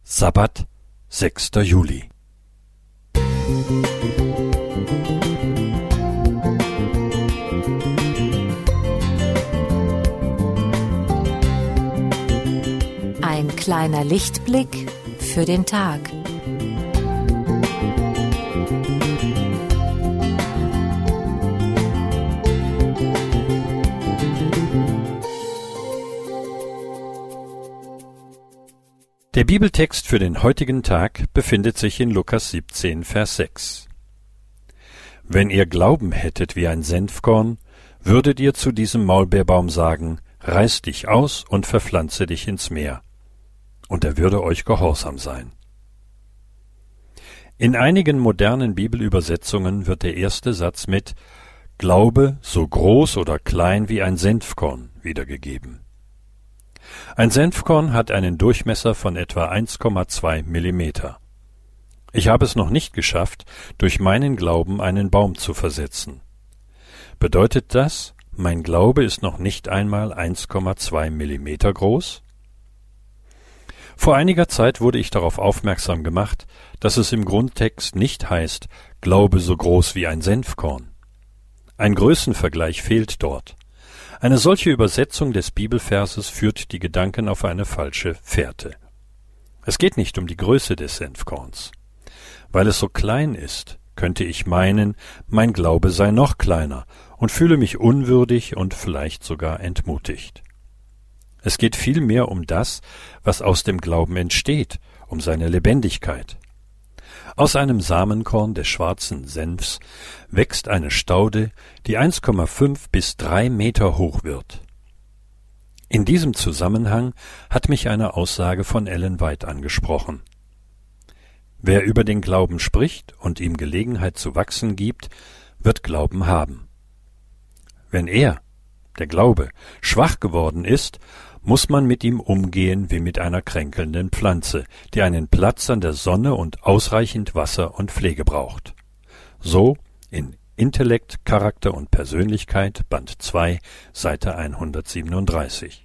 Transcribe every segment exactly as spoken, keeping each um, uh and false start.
Sabbat, sechster Juli. Ein kleiner Lichtblick für den Tag. Der Bibeltext für den heutigen Tag befindet sich in Lukas siebzehn, Vers sechs. Wenn ihr Glauben hättet wie ein Senfkorn, würdet ihr zu diesem Maulbeerbaum sagen, reiß dich aus und verpflanze dich ins Meer. Und er würde euch gehorsam sein. In einigen modernen Bibelübersetzungen wird der erste Satz mit Glaube so groß oder klein wie ein Senfkorn wiedergegeben. Ein Senfkorn hat einen Durchmesser von etwa eins Komma zwei Millimeter. Ich habe es noch nicht geschafft, durch meinen Glauben einen Baum zu versetzen. Bedeutet das, mein Glaube ist noch nicht einmal eins Komma zwei Millimeter groß? Vor einiger Zeit wurde ich darauf aufmerksam gemacht, dass es im Grundtext nicht heißt, Glaube so groß wie ein Senfkorn. Ein Größenvergleich fehlt dort. Eine solche Übersetzung des Bibelverses führt die Gedanken auf eine falsche Fährte. Es geht nicht um die Größe des Senfkorns. Weil es so klein ist, könnte ich meinen, mein Glaube sei noch kleiner und fühle mich unwürdig und vielleicht sogar entmutigt. Es geht vielmehr um das, was aus dem Glauben entsteht, um seine Lebendigkeit. Aus einem Samenkorn des schwarzen Senfs wächst eine Staude, die eins Komma fünf bis drei Meter hoch wird. In diesem Zusammenhang hat mich eine Aussage von Ellen White angesprochen. Wer über den Glauben spricht und ihm Gelegenheit zu wachsen gibt, wird Glauben haben. Wenn er, der Glaube, schwach geworden ist, muss man mit ihm umgehen wie mit einer kränkelnden Pflanze, die einen Platz an der Sonne und ausreichend Wasser und Pflege braucht. So in Intellekt, Charakter und Persönlichkeit, Band zwei, Seite hundertsiebenunddreißig.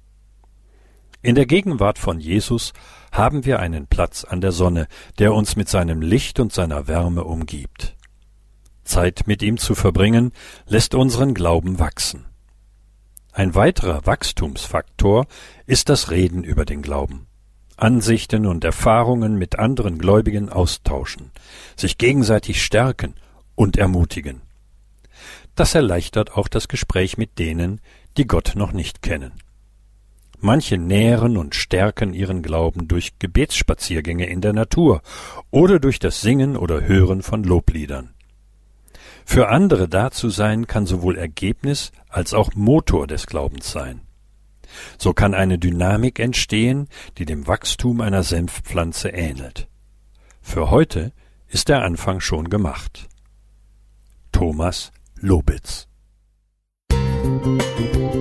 In der Gegenwart von Jesus haben wir einen Platz an der Sonne, der uns mit seinem Licht und seiner Wärme umgibt. Zeit mit ihm zu verbringen, lässt unseren Glauben wachsen. Ein weiterer Wachstumsfaktor ist das Reden über den Glauben. Ansichten und Erfahrungen mit anderen Gläubigen austauschen, sich gegenseitig stärken und ermutigen. Das erleichtert auch das Gespräch mit denen, die Gott noch nicht kennen. Manche nähren und stärken ihren Glauben durch Gebetsspaziergänge in der Natur oder durch das Singen oder Hören von Lobliedern. Für andere da zu sein, kann sowohl Ergebnis als auch Motor des Glaubens sein. So kann eine Dynamik entstehen, die dem Wachstum einer Senfpflanze ähnelt. Für heute ist der Anfang schon gemacht. Thomas Lobitz.